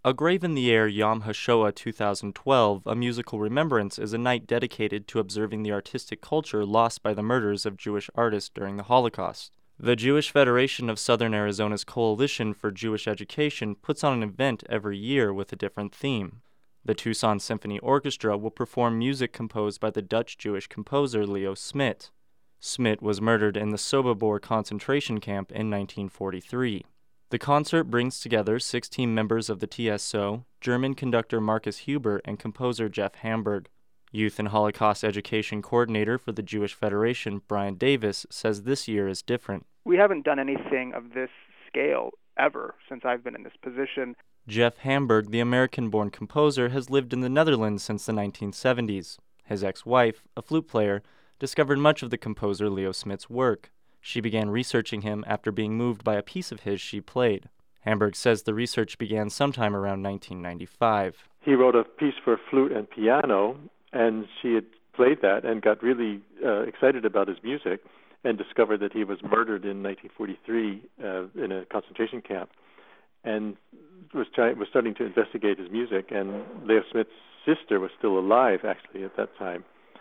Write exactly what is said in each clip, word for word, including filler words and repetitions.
A Grave in the Air Yom HaShoah two thousand twelve, a musical remembrance, is a night dedicated to observing the artistic culture lost by the murders of Jewish artists during the Holocaust. The Jewish Federation of Southern Arizona's Coalition for Jewish Education puts on an event every year with a different theme. The Tucson Symphony Orchestra will perform music composed by the Dutch Jewish composer Leo Smit. Smit was murdered in the Sobibor concentration camp in nineteen forty-three. The concert brings together sixteen members of the T S O, German conductor Markus Huber, and composer Jeff Hamburg. Youth and Holocaust Education Coordinator for the Jewish Federation, Brian Davis, says this year is different. We haven't done anything of this scale ever since I've been in this position. Jeff Hamburg, the American-born composer, has lived in the Netherlands since the nineteen seventies. His ex-wife, a flute player, discovered much of the composer Leo Smit's work. She began researching him after being moved by a piece of his she played. Hamburg says the research began sometime around nineteen ninety-five. He wrote a piece for flute and piano, and she had played that and got really uh, excited about his music and discovered that he was murdered in nineteen forty-three uh, in a concentration camp, and was, try- was starting to investigate his music. And Leo Smit's sister was still alive, actually, at that time.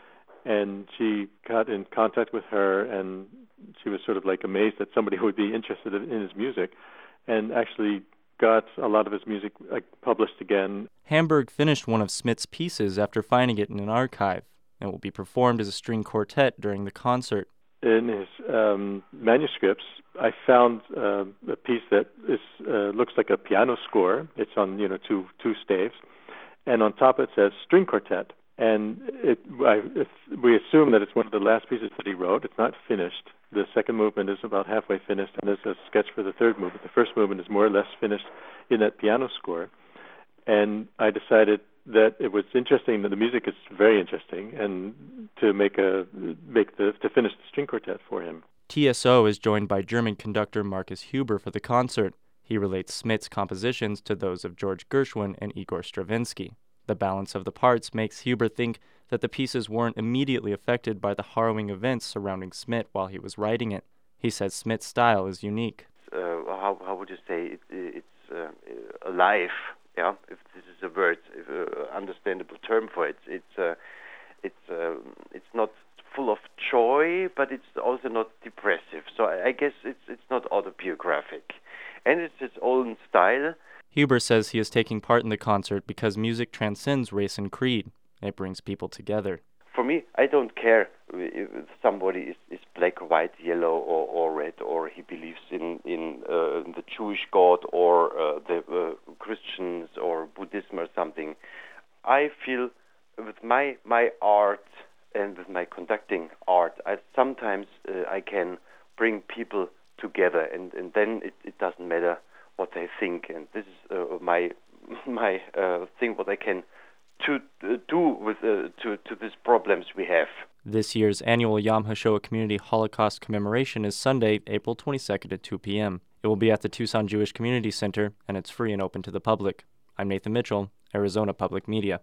And she got in contact with her, and she was sort of like amazed that somebody would be interested in his music, and actually got a lot of his music like, published again. Hamburg finished one of Smit's pieces after finding it in an archive, and will be performed as a string quartet during the concert. In his um, manuscripts, I found uh, a piece that is uh, looks like a piano score. It's on you know two two staves, and on top it says string quartet. And it, I, if we assume that it's one of the last pieces that he wrote. It's not finished. The second movement is about halfway finished, and there's a sketch for the third movement. The first movement is more or less finished in that piano score. And I decided that it was interesting, that the music is very interesting, and to make a make the to finish the string quartet for him. T S O is joined by German conductor Markus Huber for the concert. He relates Smit's compositions to those of George Gershwin and Igor Stravinsky. The balance of the parts makes Huber think that the pieces weren't immediately affected by the harrowing events surrounding Smit while he was writing it. He says Smit's style is unique. Uh, how, how would you say it, it's uh, alive? Yeah, if this is a word, if, uh, understandable term for it. It's uh, it's uh, it's not full of joy, but it's also not depressive. So I, I guess it's it's not autobiographic, and it's its own style. Huber says he is taking part in the concert because music transcends race and creed. It brings people together. For me, I don't care if somebody is, is black, white, yellow, or, or red, or he believes in, in uh, the Jewish God or uh, the uh, Christians or Buddhism or something. I feel with my, my art and with my conducting art, I sometimes uh, I can bring people together, and, and then it, it doesn't matter what they think, and this is uh, my my uh, thing. What I can to uh, do with uh, to to these problems we have. This year's annual Yom HaShoah Community Holocaust Commemoration is Sunday, April twenty-second at two p.m. It will be at the Tucson Jewish Community Center, and it's free and open to the public. I'm Nathan Mitchell, Arizona Public Media.